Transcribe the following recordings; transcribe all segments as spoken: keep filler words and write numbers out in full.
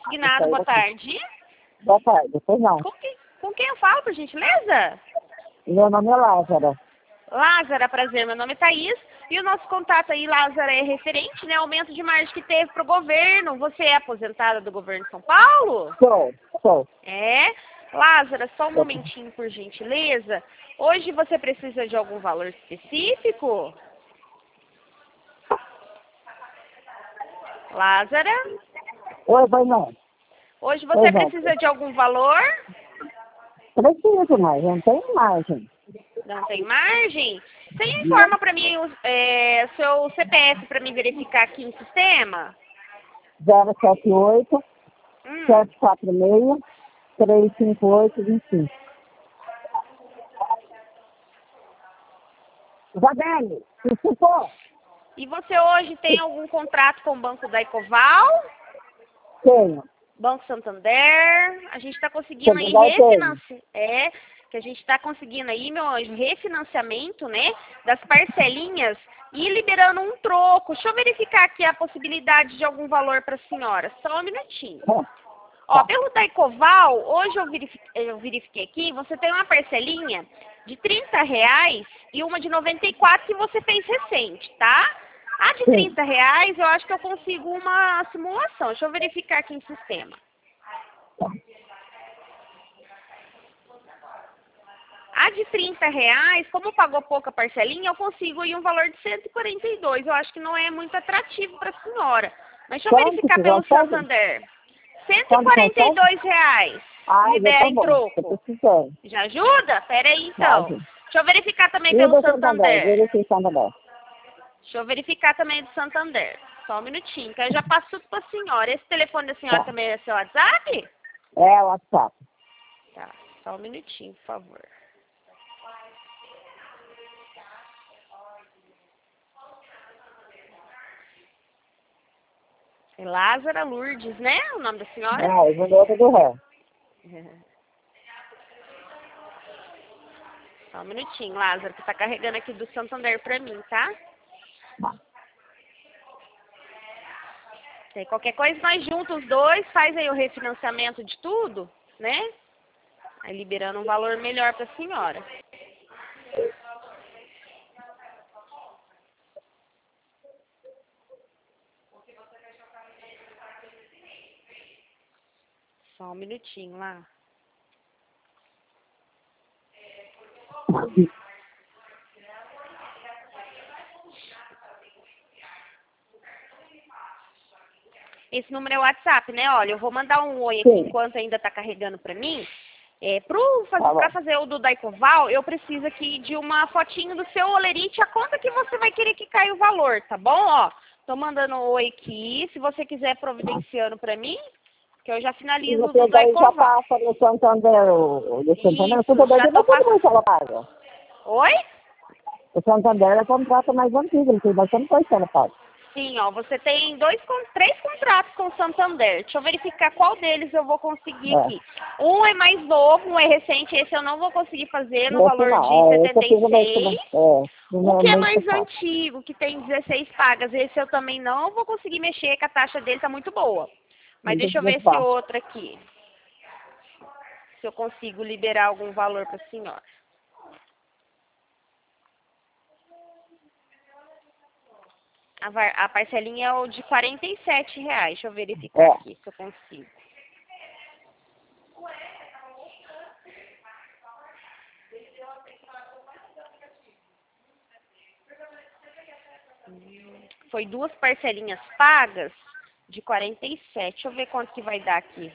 consignado, boa tarde. Boa tarde, pois não. Com quem, com quem eu falo, por gentileza? Meu nome é Lázara. Lázara, prazer, meu nome é Thaís. E o nosso contato aí, Lázara, é referente, né, ao aumento de margem que teve para o governo. Você é aposentada do governo de São Paulo? Sou, sou. É. Lázara, só um momentinho, por gentileza. Hoje você precisa de algum valor específico? Lázara? Oi, vai não. Hoje você Oi, precisa de algum valor? Preciso, mas não tem margem. Não tem margem? Você informa para mim o é, seu C P F para me verificar aqui no sistema? zero sete oito, Hum. sete quatro seis, três cinco oito, dois cinco. Isabelle, desculpa. E você hoje tem algum contrato com o Banco da Ecoval? Tenho. Banco Santander? A gente está conseguindo aí Santander tem. refinanciar. É, que a gente está conseguindo aí, meu anjo, refinanciamento, né, das parcelinhas e liberando um troco. Deixa eu verificar aqui a possibilidade de algum valor para a senhora. Só um minutinho. É. Ó, pelo Daicoval, hoje eu verifiquei, eu verifiquei aqui, você tem uma parcelinha de trinta reais e uma de noventa e quatro que você fez recente, tá? A de Sim. trinta reais eu acho que eu consigo uma simulação. Deixa eu verificar aqui no sistema. A de trinta reais, como pagou pouca parcelinha, eu consigo aí um valor de cento e quarenta e dois. Eu acho que não é muito atrativo para a senhora. Mas deixa eu Quanto verificar que pelo consegue? Santander. cento e Quanto quarenta e consegue? dois reais. Ah, Libera já tá em bom. Tô troco. precisando. Já ajuda? Pera aí, então. Margem. Deixa eu verificar também E pelo do Santander? Santander. Verifique Santander. Deixa eu verificar também do Santander. Só um minutinho, que eu já passo tudo para a senhora. Esse telefone da senhora Tá. também é seu WhatsApp? É o WhatsApp. Tá, só um minutinho, por favor. É Lázara Lourdes, né? O nome da senhora? É, o outro do ré. Só um minutinho, Lázaro, que tá carregando aqui do Santander pra mim, tá? Tem qualquer coisa, nós juntos os dois, faz aí o refinanciamento de tudo, né? Aí liberando um valor melhor pra senhora. Só um minutinho lá. Esse número é o WhatsApp, né? Olha, eu vou mandar um oi aqui Sim. enquanto ainda tá carregando pra mim. É, pro, faz, Tá bom. pra fazer o do Daicoval, eu preciso aqui de uma fotinho do seu olerite, a conta que você vai querer que caia o valor, tá bom? Ó, tô mandando um oi aqui, se você quiser providenciando pra mim, que eu já E finalizo o do você daí já Daicoval. passa no Santander, o do Santander, o Isso, Santander já tem tô bastante passando. coisa que ela paga. Oi? O Santander é contrato mais antigo, ele tem bastante coisa que ela paga. Sim, ó, você tem dois, con- três contratos com o Santander. Deixa eu verificar qual deles eu vou conseguir É. aqui. Um é mais novo, um é recente, esse eu não vou conseguir fazer no Esse valor não, de é, esse setenta eu fiz e no mês que seis. é, no O que é mês mais que passa. antigo, que tem dezesseis pagas, esse eu também não vou conseguir mexer, que a taxa dele tá muito boa. Mas Muito, deixa eu ver muito esse fácil. outro aqui. Se eu consigo liberar algum valor para a senhora. A, var- a parcelinha é o de quarenta e sete reais. Deixa eu verificar É. aqui se eu consigo. Hum, Foi duas parcelinhas pagas de quarenta e sete. Deixa eu ver quanto que vai dar aqui.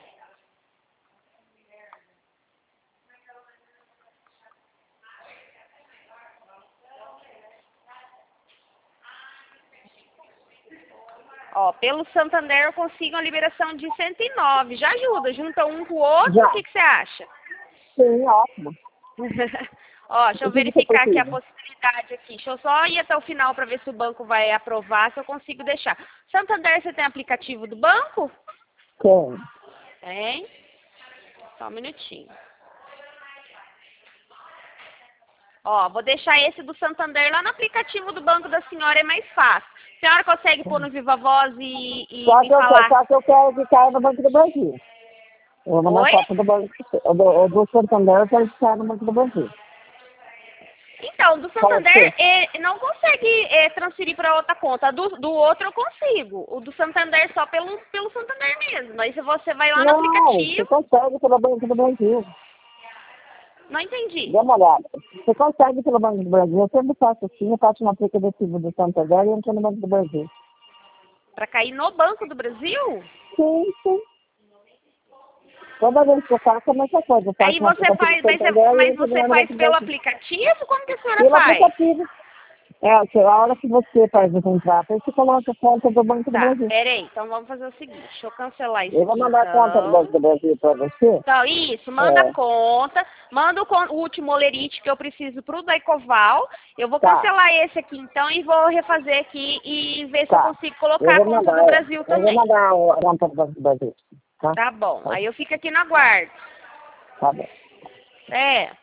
Ó, pelo Santander eu consigo uma liberação de cento e nove. Já ajuda, junta um com o outro, Já. o que, que você acha? Sim, ótimo. Ó, deixa eu O que você verificar aqui a precisa? possibilidade aqui. Deixa eu só ir até o final para ver se o banco vai aprovar, se eu consigo deixar. Santander, você tem aplicativo do banco? Tem. Tem. Só um minutinho. Ó, vou deixar esse do Santander lá no aplicativo do banco da senhora, é mais fácil. A senhora consegue pôr no Viva Voz e, e Só me que, eu falar? quero, só que eu quero que caia no Banco do Brasil. Eu vou mandar Oi? foto do Banco o do, o do Santander, eu quero que caia no Banco do Brasil. Então, do Pode Santander é, não consegue é, transferir para outra conta. Do, do outro eu consigo. O do Santander só pelo, pelo Santander mesmo. Aí se você vai lá no Não, você aplicativo... consegue pelo Banco do Brasil. Não entendi. Dê uma olhada. Você consegue pelo Banco do Brasil. Eu sempre faço assim, eu faço no aplicativo do Santander e entro no Banco do Brasil. Para cair no Banco do Brasil? Sim, sim. Toda vez que eu faço é a mesma coisa. Eu faço Aí no você aplicativo faz, do mas, Santander você- e mas entro você no faz Banco do pelo Brasil. aplicativo? Como que a senhora Pelo faz? aplicativo. É, que a hora que você faz o contrato, aí você coloca a conta do Banco do Tá, Brasil. peraí. Então vamos fazer o seguinte. Deixa eu cancelar isso Eu vou aqui, mandar a conta do Banco então. do Brasil para você. Então, isso. Manda a É, conta. Manda o, con- o último olerite que eu preciso pro Daicoval. Eu vou tá, cancelar esse aqui, então, e vou refazer aqui e ver se eu tá. consigo Eu colocar a vou conta mandar, do Brasil eu vou também. mandar a conta do Banco do Brasil. Tá? Tá bom. Tá, Aí eu fico aqui na guarda. tá bom. É.